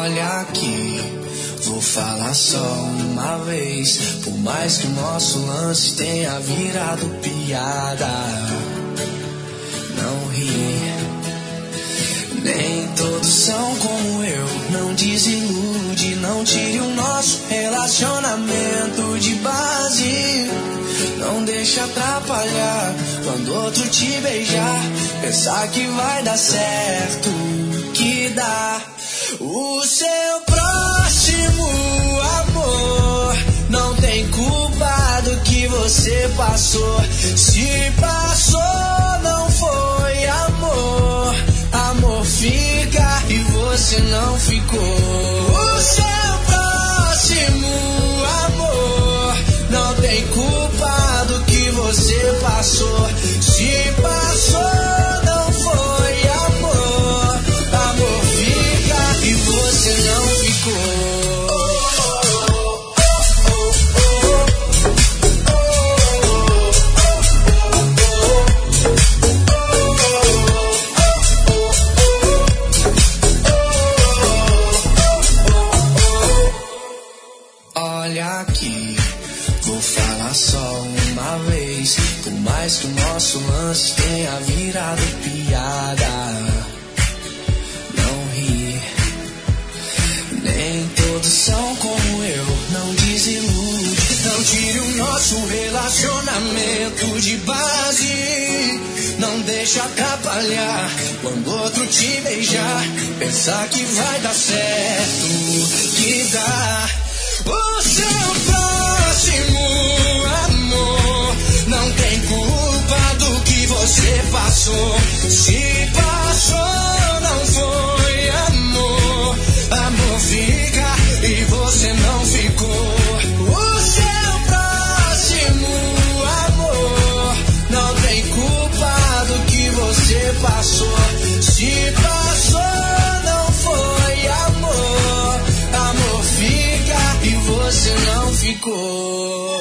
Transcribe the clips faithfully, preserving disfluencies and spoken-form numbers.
Olha aqui, vou falar só uma vez. Por mais que o nosso lance tenha virado piada, não ri. Nem todos são como eu. Não desilude, não tire o nosso relacionamento de base. Não deixa atrapalhar quando outro te beijar. Pensar que vai dar certo, que dá. O seu próximo amor não tem culpa do que você passou. Se passou, não foi amor. Amor fica e você não ficou. O seu próximo amor não tem culpa do que você passou. Se passou, não foi amor. Amor fica e você não ficou. Olha aqui, vou falar só uma vez. Por mais que o nosso lance tenha virado piada, não ri. Nem todos são como eu. Não desilude, não tire o nosso relacionamento de base. Não deixa atrapalhar quando outro te beijar. Pensar que vai dar certo, que dá. O seu próximo amor não tem culpa do que você passou. Se passou, não foi amor. Amor fica e você não ficou. O seu próximo amor não tem culpa do que você passou. Se passou, não foi amor. Amor fica e você não ficou.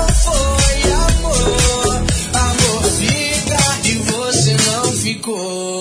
Ficou.